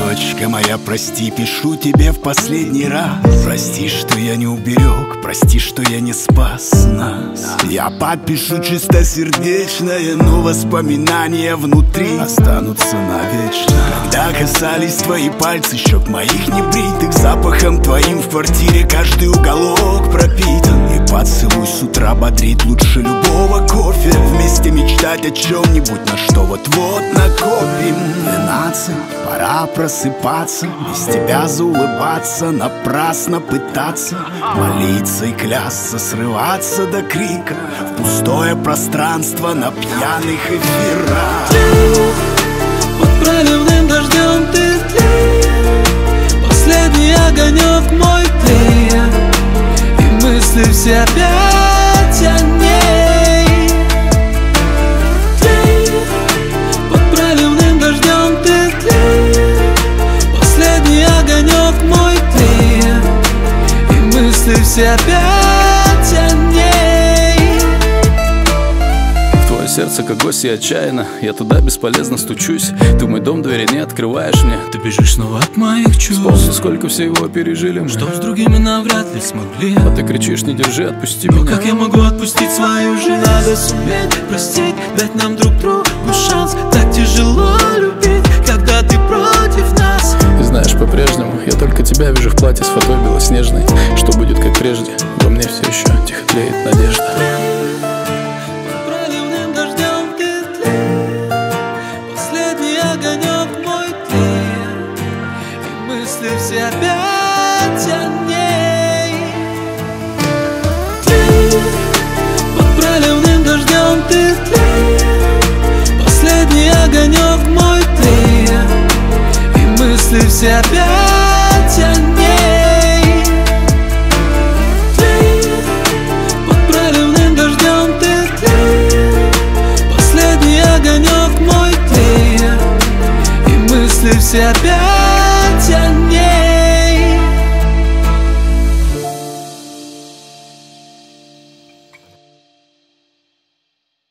Девочка моя, прости, пишу тебе в последний раз. Прости, что я не уберег, прости, что я не спас нас. Я подпишу чистосердечное, но воспоминания внутри останутся навечно. Когда касались твои пальцы щек моих небритых, запахом твоим в квартире каждый уголок пропитан. И поцелуй с утра бодрит лучше любого кофе. Вместе мечтать о чем-нибудь, на что вот-вот накопим. 12, пора просыпаться, без тебя заулыбаться, напрасно пытаться молиться и клясться, срываться до крика в пустое пространство на пьяных эфирах. Под проливным дождем ты тлеешь, последний огонек мой тлеет, и мысли все опять о ней. Тлеет, под проливным дождем ты тлеешь, последний огонек мой тлеет, и мысли все опять о ней. В твое сердце как гость я отчаянно, я туда бесполезно стучусь. Ты в мой дом двери не открываешь мне, Ты бежишь снова от моих чувств. вспомни, сколько всего пережили мы. Что с другими навряд ли смогли. А ты кричишь, не держи, отпусти Но меня. как я могу отпустить свою жизнь? Надо суметь простить, дать нам друг другу шанс. Так тяжело любить, когда ты против нас. И знаешь, по-прежнему я только тебя вижу в платье с фатой белоснежной. Что будет как прежде, во мне все еще тихо тлеет надежда. Под проливным дождем ты тлеешь, последний огонек мой тлеет, и мысли все опять о ней. Тлеет, под проливным дождем ты тлеешь, последний огонек мой тлеет, и мысли все опять о ней. Тлеет, под проливным дождем ты тлеешь, последний огонек мой тлеет, и мысли все опять о ней.